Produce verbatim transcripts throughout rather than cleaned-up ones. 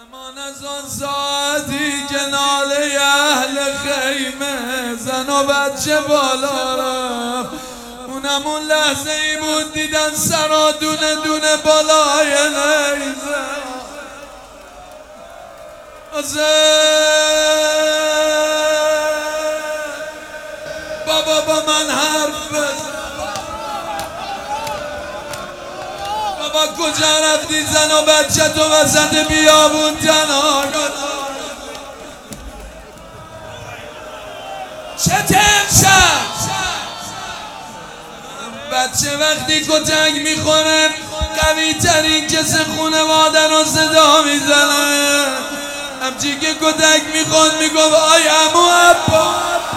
امان از آن ساعتی که ناله اهل خیمه زن و بچه بالا رفت. اونم اون لحظه ای بود دیدن سرا دونه دونه بالای نیزه. بابا با من حرف بزن. بابا کجا رفتی زن و بچه تو وسط بیابون تنها چه تنشن؟ بچه وقتی کتک میخوره قوی ترین کس خونواده رو صدا میزنه. همچی که کتک میخواد میگفت آی عمو عبا.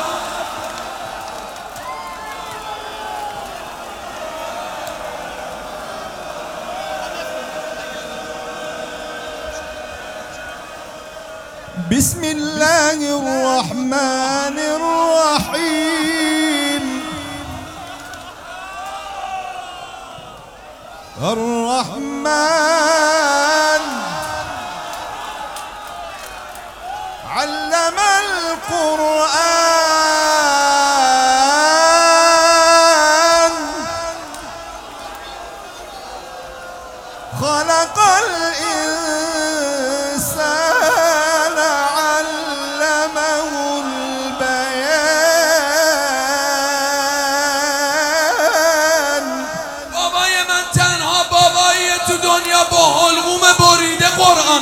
بسم الله الرحمن الرحيم. الرحمن علم القرآن خلق الإنسان علمه البيان. بابای من تنها بابایی تو دنیا با حلقوم بریده قرآن.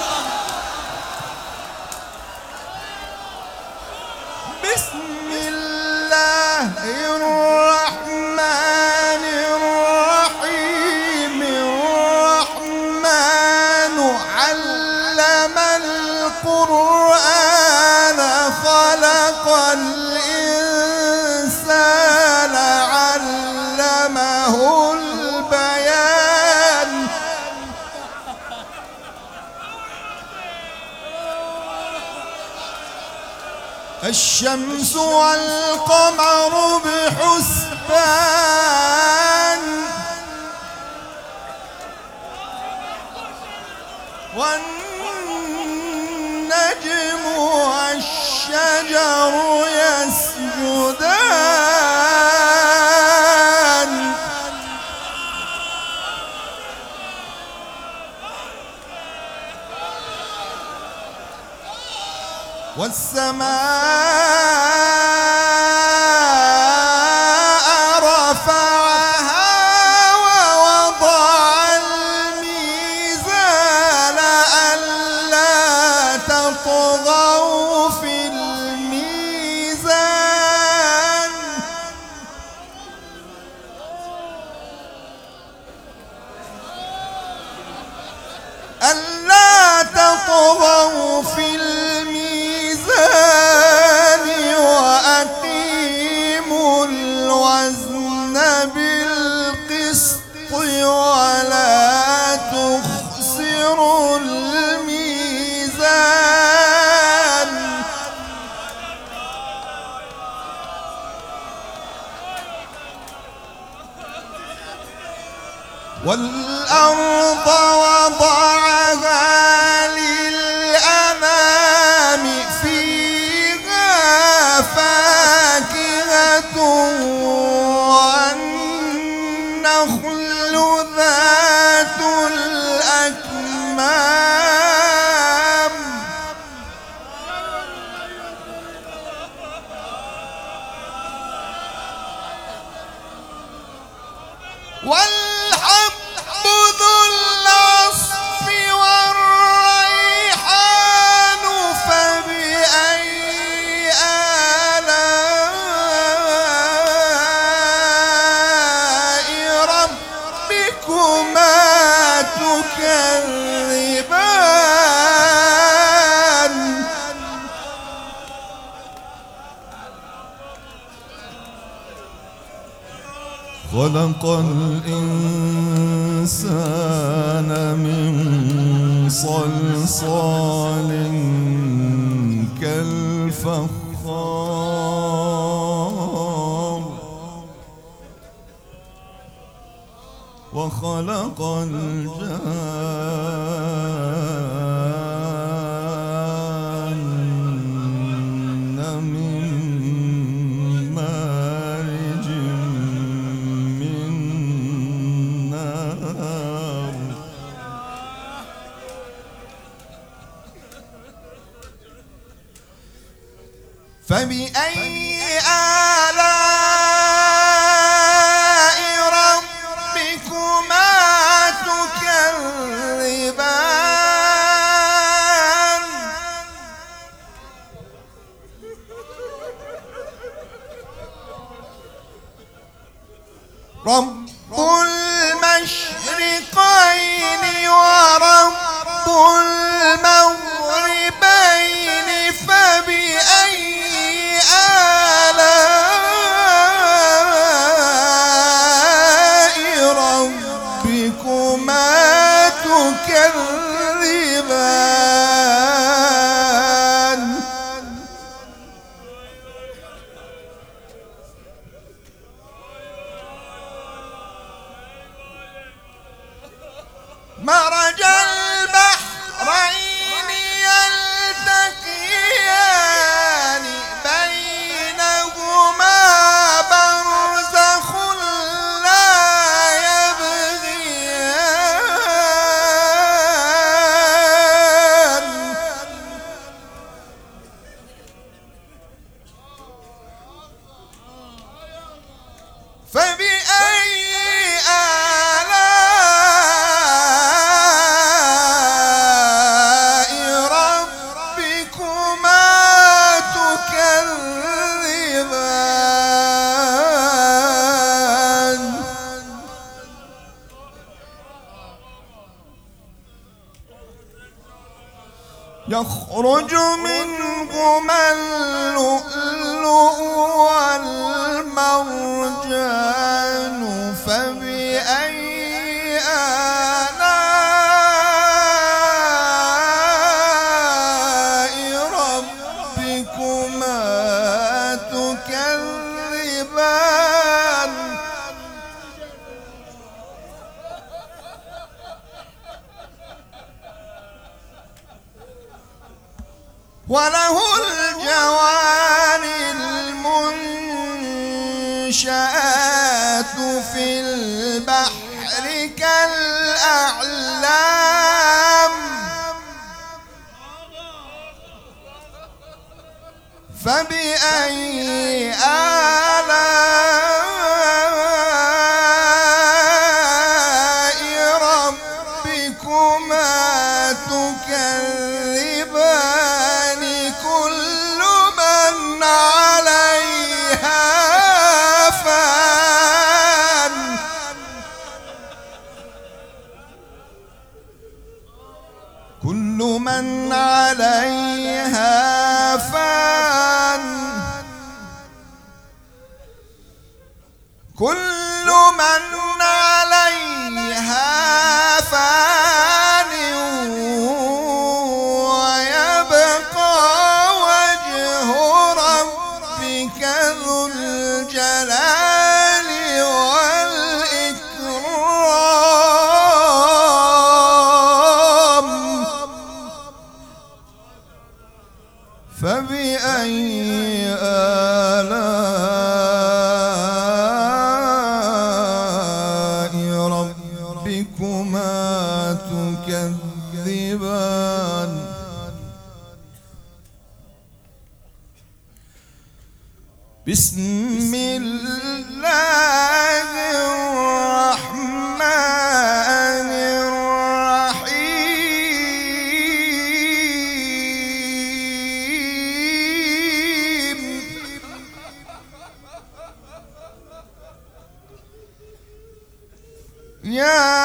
بسم الله الرحمن الرحيم. الرحمن علم القرآن خلق الإنسان علمه البيان. الشمس والقمر بحسبان والنجم والشجر يسجدان. والسماء رفعها ووضع الميزان ألا تطغوا في الميزان. ألا تطغوا في الميزان وأقيموا الوزن بالقسط ولا تخسروا الميزان. والأرض وضعها للأنام فيها فاكهة والنخل ذات الأكمام والحب ذو العصف والريحان فبأي آلاء ربكما تكذبان. خلق الإنسان من صلصال كالفخار وخلق الجان فبأي آلاء ربكما تكذبان رب المشرقين ورب المغربين فبأي آلاء ربكما تكذبان مرج البحرين يلتقيان بينهما برزخ لا يبغيان فبأي آلاء ربكما تكذبان يخرج منهما اللؤلؤ والمرجان فبأي آلاء ربكما تكذبان وله الجوار المنشآت في البحر كالأعلام فبأي آلاء ربكما تكذبان كل من عليها فان كل من عليها فان كل من عليها فان ويبقى وجه ربك ذو الجلال والإكرام فبأي آلاء ربكما تكذبان بسم الله الرحمن الرحيم يا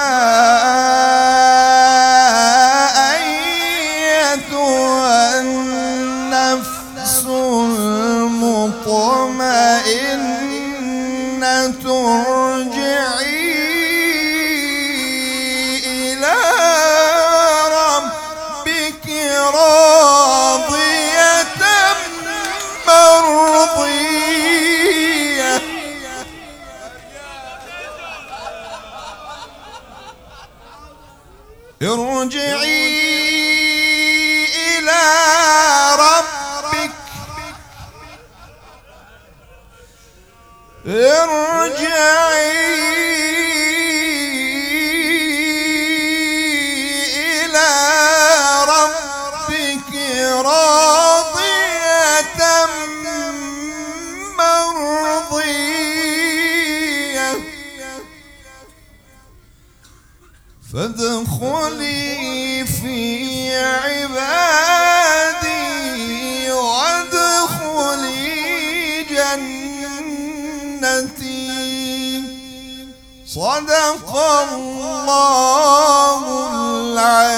أيتها النفس المطمئنة ارجعي إلى ربك راضية مرضية ارجعي إلى ربك ارجعي إلى ربك راضية ادخلي في عبادي وادخلي جنتي. صدق الله العظيم.